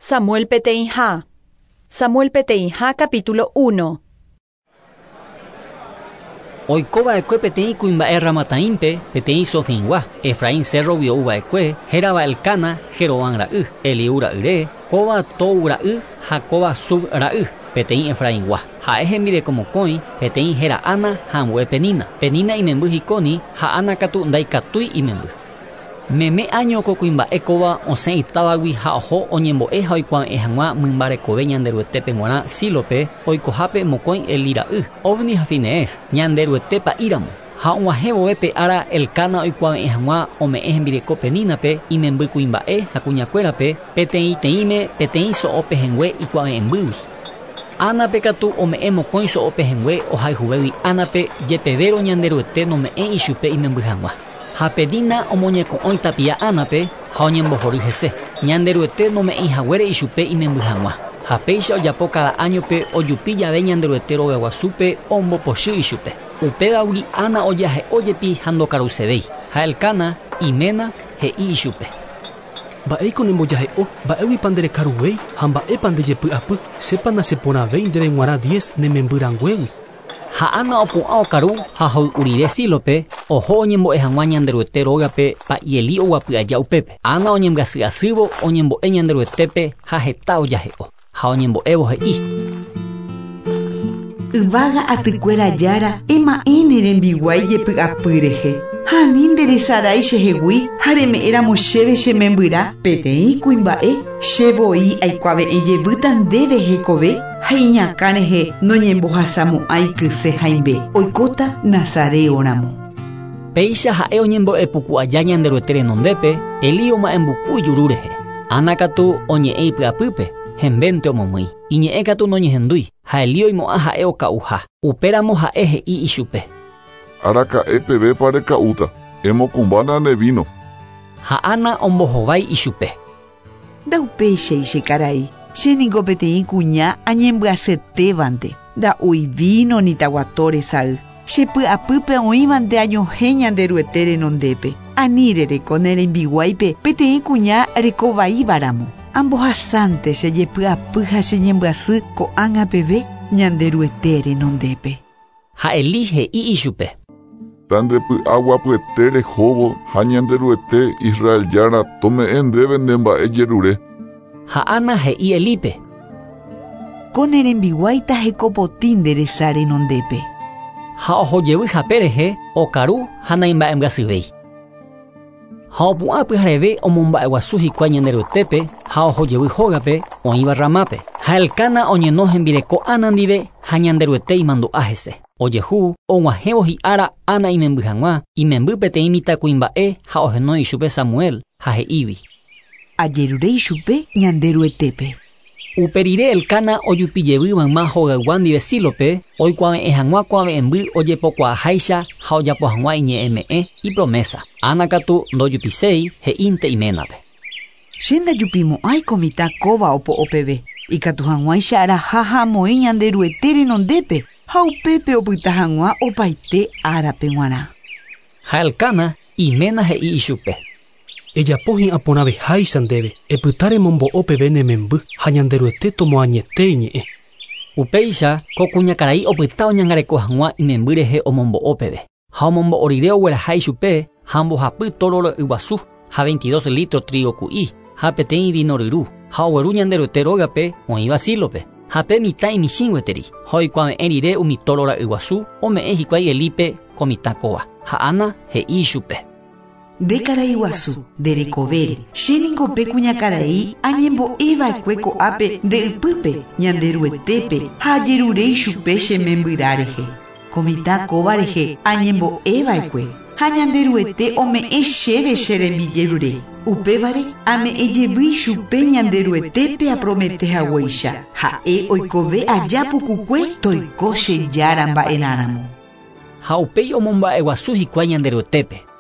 Samuel peteĩ ha. Samuel peteĩ ha capítulo 1. Oikova'ekue peteĩ kuimba'e Ramataimpe, peteĩ Sofingua, Efraín cerro vio'uva'ekue, hérava Elkana, Jerovam ra'y, Eliú ra'yre, kóva Tou ra'y ha kóva Sub ra'y, peteĩ Efraíngua. Ha'e hembireko mokõi, peteĩ héra Ana ha ambue Penina. Penina imemby hikóni ha Ana katu ndaikatúi imemby. Meme año ko kuimba'e kóva osẽ itávagui ha oho oñembo'e ha oikuave'ẽ hag̃ua mymba rekove ñanderuetépe g̃uarã Sílope, oikohápe mokõi Elí ra'y, Ovni ha Finees, ñanderuetépa íramo. Ha og̃uahẽ vove pe ára Elkana oikuave'ẽ hag̃ua ome'ẽ hembireko Penínape imemby kuimba'e ha kuñakuérape peteĩteĩme peteĩ so'o pehengue ikuave'embýgui. Ánape katu ome'ẽ mokõi so'o pehengue ohayhuvégui Ánape jepevérõ ñanderuete nome'ẽ ichupe imemby hag̃ua. Ha Penína omoñeko'õi tapia Ánape ha oñembohory hese. Ñanderuete nome'ẽhaguére ichupe imemby hag̃ua. Ha péicha ojapo cada añope ojupi jave ñanderuete roveguasúpe ombopochy ichupe. Upégagui Ana ojahe ojepi ha ndokarusevéi. Ha Elkana iména he'i ichupe. Mba'éiko nembojahe'o, mba'éguipa nderekaruvéi ha mba'épa ndejepy'apy. Sépa naseporãvéi ndere g̃uarã 10 nemembyranguégui. Ha Ana opu'ã okaru ha hoy'urire Sílope oho oñembo'e hag̃ua ñanderuete rógape pa'i Elí oguapy'aja upépe. Ana oñembyasýasývo oñembo'e ñanderuetépe ha heta ojahe'o. Ha oñembo'évo he'i. Yvága atykuéra jára ema'ẽne rembiguái jepy'apy rehe. Ha ani nderesarái chehegui ha reme'éramo chéve chemembyra peteĩ kuimba'e chevoi aikuaave'ẽ jevýta ndéve hekove ha iñakã rehe noñembohasamo'ã ikyse haimbe oikóta Nazareóramo. Péicha ha'e oñembo'e pukuaja ñanderuete renondépe Elí oma'embuku ijuru rehe. Ana katu oñe'ẽ ipy'apýpe hembénte omomýi. Iñe'ẽ katu noñehendúi ha Elí oimo'ã ha'e oka'uha. Upéramo ha'e he'i ichupe. Araka'e pevépa reka'úta, emokumbána ne vino. Ha Ana ombohovái ichupe. Ndaupéichay che karai, chéniko peteĩ kuña añembyasyetévante. Nda'úi vino nitaguatore sa'y. Chepy'apýpe oĩvante añohẽ ñanderuete renondépe. Ani rereko nerembiguáipe peteĩ kuña rekovaíváramo. Ambohasánte chejepy'apy ha cheñembyasy ko'ág̃a peve ñanderuete renondépe. Ha Elí he'i ichupe. Tandepy'aguapyete rehóvo ha ñanderuete Israel jára tome'ẽ ndéve nde mba'e jerure. Ha Ana he'i Elípe. Ko nerembiguáita hekopotĩ nderesa renondépe. Ha ohojevy hape rehe okaru ha naimba'embyasývéi. Ha opu'ã pyhareve omomba'eguasu hikuái ñanderuetépe ha ohojevy hógape oĩva Ramápe. Ha Elkana oñeno hembireko Ana ndive ha ñanderuete imandu'a hese. Ojehu og̃uahẽvo hi'ára Ana imemby hag̃ua, imemby peteĩ mitãkuimba'e ha ohenói ichupe Samuel ha he'ígui. Ajerure ichupe ñanderuetépe. Uperire Elkana ojupijevy mayma hogaygua ndive Sílope, oikuaave'ẽ hag̃ua ko'ave'ẽmby ojepokuaaháicha ha ojapo hag̃ua iñe'ẽme'ẽ ipromesa. Ana katu ndojupiséi he'ínte iménape. Che ndajupimo'ãi ko mitã kóva opo'o peve. Ikatu hag̃uáicha araha ha amoĩ ñanderuete renondépe. Ha upépe opyta hag̃ua opaite árape g̃uarã. Ha Elkana iména he'i ichupe. Ejapo hi'ãporãveháicha ndéve, epyta remombo'o peve nememby ha ñanderuete tomoañete iñe'ẽ. Upéicha ko kuñakarai opyta oñangareko hag̃ua imemby rehe omombo'o peve. Ha omombo'o rire ogueraha ichupe ha ombohapy toro ro'y guasu ha 22 litro trigo ku'i ha peteĩ vino ryru ha ogueru ñanderuete rógape oĩva Sílope. Ha pe mitã imichĩgueteri ha oikuaave'ẽ rire umi toro ra'y guasu ome'ẽ hikuái Elípe ko mitã kóva. Ha Ana he'i ichupe. Ndekarai guasu nderekovére chénikope kuñakarai añembo'eva'ekue ko'ápe nde'ypýpe ñanderuetépe ha ajerure ichupe chemembyra rehe. Ko mitã kóva rehe añembo'eva'ekue ha ñanderuete ome'ẽ chéve che rembijerure. Upévare ame'ẽjevy ichupe ñanderuetépe aprometehaguáicha ha'e oikove aja pukukue toiko che jára mba'erãramo. Ha upéi omomba'eguasu hikuái ñanderuetépe.